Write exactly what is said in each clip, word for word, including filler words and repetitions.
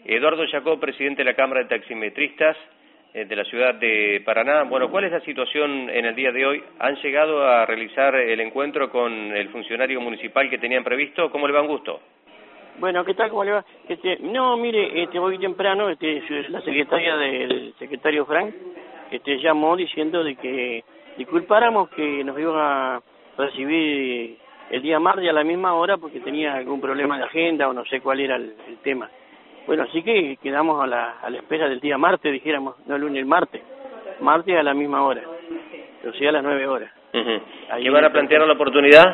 Eduardo Jacob, presidente de la Cámara de Taximetristas eh, de la ciudad de Paraná. Bueno, ¿cuál es la situación en el día de hoy? ¿Han llegado a realizar el encuentro con el funcionario municipal que tenían previsto? ¿Cómo le va, un gusto? Bueno, ¿qué tal? ¿Cómo le va? Este, no, mire, este, hoy temprano este, la secretaria del secretario Frank este, llamó diciendo de que disculpáramos que nos iban a recibir el día martes a la misma hora porque tenía algún problema de agenda o no sé cuál era el, el tema. Bueno, así que quedamos a la, a la espera del día martes, dijéramos, no el lunes, el martes. Martes a la misma hora, o sea, a las nueve horas. Uh-huh. ¿Y van a plantear la oportunidad?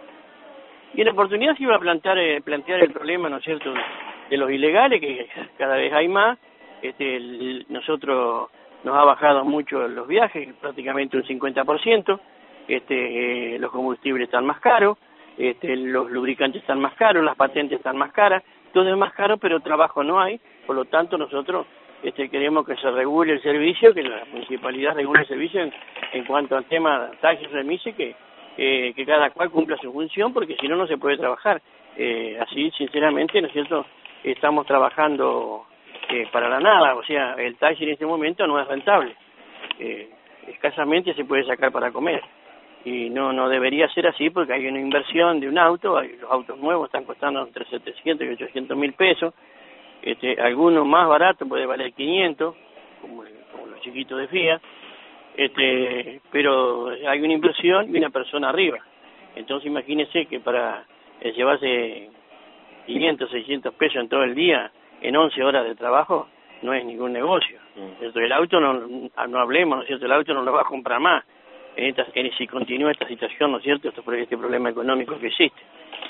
Y en la oportunidad se iba a plantear, eh, plantear el problema, ¿no es cierto?, de los ilegales, que cada vez hay más. Este, el, nosotros nos ha bajado mucho los viajes, prácticamente un cincuenta por ciento. Este, eh, los combustibles están más caros, este, los lubricantes están más caros, las patentes están más caras, todo es más caro, pero trabajo no hay. Por lo tanto, nosotros este, queremos que se regule el servicio, que la municipalidad regule el servicio en, en cuanto al tema taxis, remises, que Eh, que cada cual cumpla su función, porque si no, no se puede trabajar. Eh, así, sinceramente, ¿no es cierto?, estamos trabajando eh, para la nada, o sea, el taxi en este momento no es rentable. Eh, escasamente se puede sacar para comer. Y no no debería ser así, porque hay una inversión de un auto, hay, los autos nuevos están costando entre setecientos y ochocientos mil pesos, este, algunos más baratos puede valer quinientos, como, como los chiquitos de Fiat. Este, pero hay una inversión y una persona arriba. Entonces imagínese que para eh, llevarse quinientos, seiscientos pesos en todo el día, en once horas de trabajo, no es ningún negocio. ¿Cierto? El auto, no, no hablemos, ¿no es cierto?, el auto no lo va a comprar más. En esta, en, si continúa esta situación, ¿no es cierto?, este, este problema económico que existe.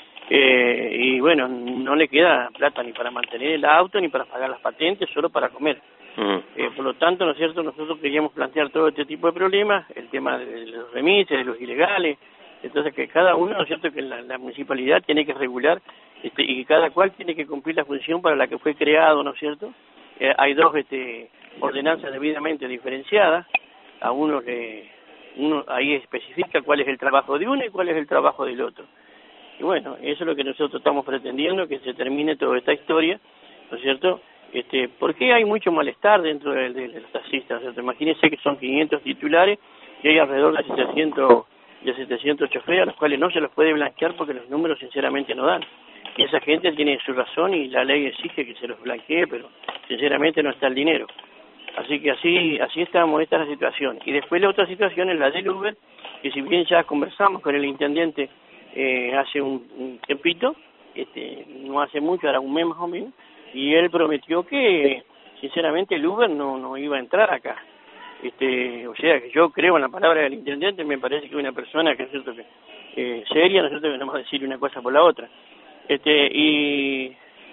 Eh, y bueno, no le queda plata ni para mantener el auto, ni para pagar las patentes, solo para comer. Uh-huh. Eh, por lo tanto, ¿no es cierto?, nosotros queríamos plantear todo este tipo de problemas, el tema de los remises, de los ilegales, entonces que cada uno, ¿no es cierto?, que la, la municipalidad tiene que regular este, y que cada cual tiene que cumplir la función para la que fue creado, ¿no es cierto? Eh, hay dos este, ordenanzas debidamente diferenciadas, a uno que uno ahí especifica cuál es el trabajo de uno y cuál es el trabajo del otro. Y bueno, eso es lo que nosotros estamos pretendiendo, que se termine toda esta historia, ¿no es cierto? Este, ¿por qué hay mucho malestar dentro de, de, de los taxistas? ¿Cierto? Imagínense que son quinientos titulares y hay alrededor de setecientos, de setecientos choferes a los cuales no se los puede blanquear porque los números sinceramente no dan. Y esa gente tiene su razón y la ley exige que se los blanquee, pero sinceramente no está el dinero. Así que así así estamos, esta es la situación. Y después la otra situación es la del Uber, que si bien ya conversamos con el intendente eh, hace un, un tiempito, este, no hace mucho, ahora un mes más o menos, y él prometió que sinceramente el Uber no no iba a entrar acá. Este, o sea, que yo creo en la palabra del intendente, me parece que es una persona que es cierto que eh, seria, no es cierto que no vamos a decir una cosa por la otra. Este, y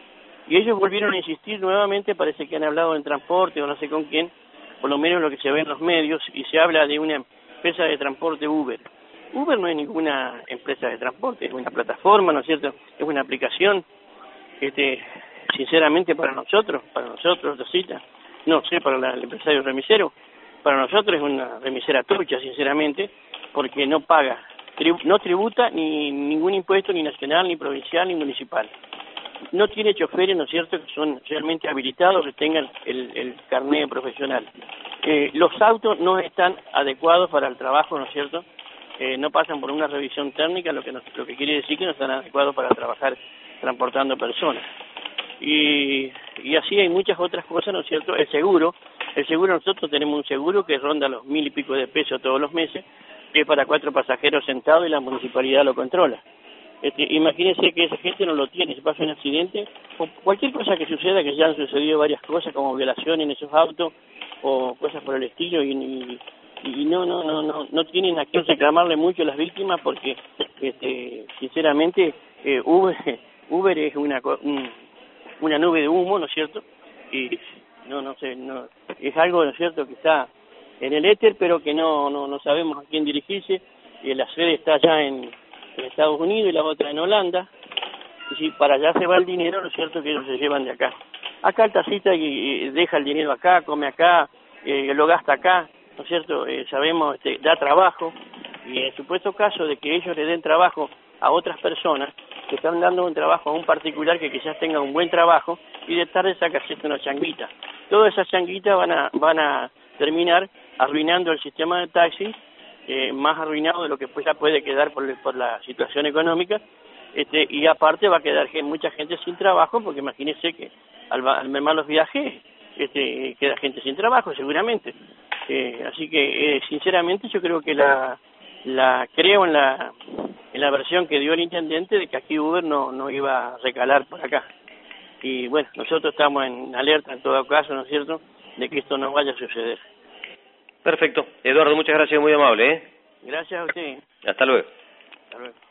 y ellos volvieron a insistir nuevamente, parece que han hablado en transporte o no sé con quién, por lo menos lo que se ve en los medios, y se habla de una empresa de transporte Uber. Uber no es ninguna empresa de transporte, es una plataforma, ¿no es cierto? Es una aplicación, este, sinceramente para nosotros, para nosotros, Rosita, no sé, para la, el empresario remisero, para nosotros es una remisera trucha, sinceramente, porque no paga, tribu, no tributa ni ningún impuesto, ni nacional, ni provincial, ni municipal. No tiene choferes, ¿no es cierto?, que son realmente habilitados, que tengan el, el carnet profesional. Eh, los autos no están adecuados para el trabajo, ¿no es cierto?, eh, no pasan por una revisión técnica, lo que, nos, lo que quiere decir que no están adecuados para trabajar transportando personas. Y, y así hay muchas otras cosas, ¿no es cierto? El seguro, el seguro nosotros tenemos un seguro que ronda los mil y pico de pesos todos los meses, que es para cuatro pasajeros sentados y la municipalidad lo controla. Este, imagínense que esa gente no lo tiene, se pasa un accidente, o cualquier cosa que suceda, que ya han sucedido varias cosas, como violaciones en esos autos, o cosas por el estilo, y, y, y no, no, no, no, no tienen a quién reclamarle mucho las víctimas, porque, este, sinceramente, eh, Uber, Uber es una, un, una nube de humo, ¿no es cierto? Y no, no sé, no, es algo, ¿no es cierto?, que está en el éter, pero que no, no, no sabemos a quién dirigirse, y la sede está allá en en Estados Unidos y la otra en Holanda, y si para allá se va el dinero, ¿no es cierto?, que ellos se llevan de acá. Acá el taxista y, y deja el dinero acá, come acá, eh, lo gasta acá, ¿no es cierto?, eh, sabemos, este, da trabajo, y en el supuesto caso de que ellos le den trabajo a otras personas, que están dando un trabajo a un particular que quizás tenga un buen trabajo y de tarde saca una changuita. Todas esas changuitas van a, van a terminar arruinando el sistema de taxi, eh, más arruinado de lo que pues ya puede quedar por, por la situación económica, este, y aparte va a quedar gente, mucha gente sin trabajo, porque imagínense que al, al mermar los viajes, este, queda gente sin trabajo seguramente. Eh, así que, eh, sinceramente, yo creo que la, la creo en la, en la versión que dio el intendente de que aquí Uber no, no iba a recalar por acá. Y bueno, nosotros estamos en alerta en todo caso, ¿no es cierto?, de que esto no vaya a suceder. Perfecto. Eduardo, muchas gracias, muy amable, ¿eh? Gracias a usted. Hasta luego. Hasta luego.